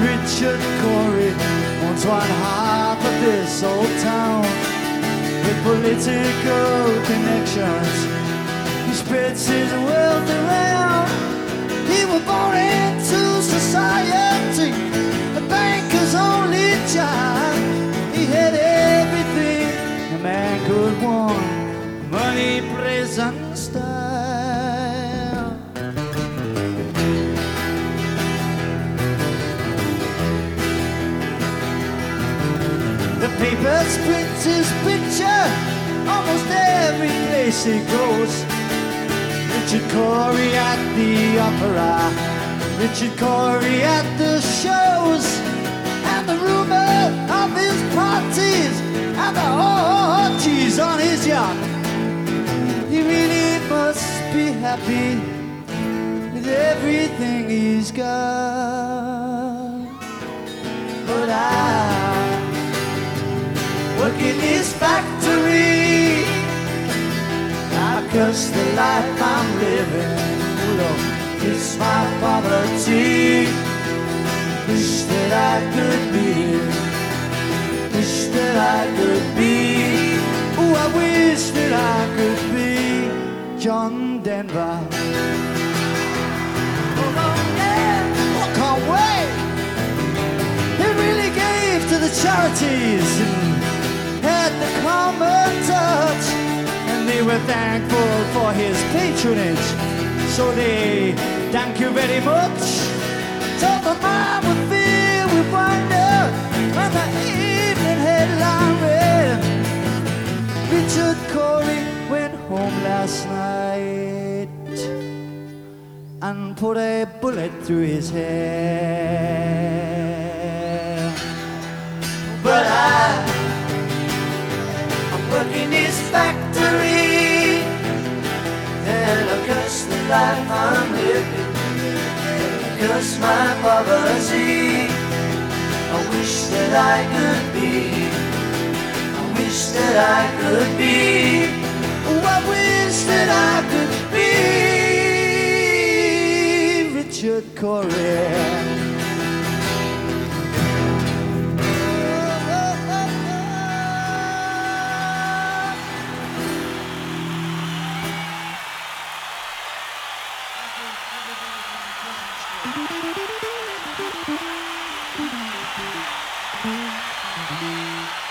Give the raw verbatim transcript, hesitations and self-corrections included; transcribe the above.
Richard Corey owns one half of this old town. With political connections, he spreads his wealth around. He was born into society, a banker's only child. He had everything a man could want: money, place, and style. The papers print his picture almost every place he goes. Richard Corey at the opera, Richard Corey at the shows, and the rumor of his parties and the orgies on his yacht. He really must be happy with everything he's got. But I work in his factory, I curse the life I'm living. Oh Lord, it's my poverty. Wish that I could be, wish that I could be. Oh, I wish that I could be John Denver. Oh Lord, yeah, I can't wait. He really gave to the charities and had the common touch, and they were thankful for his patronage. So they thank you very much. Told the man would fill with wonder when the evening headline read, Richard Corey went home last night and put a bullet through his head. But I work in his factory, and I curse the life I'm living, curse my poverty. I wish that I could be, I wish that I could be, oh, I wish that I could be Richard Corey. Thank you.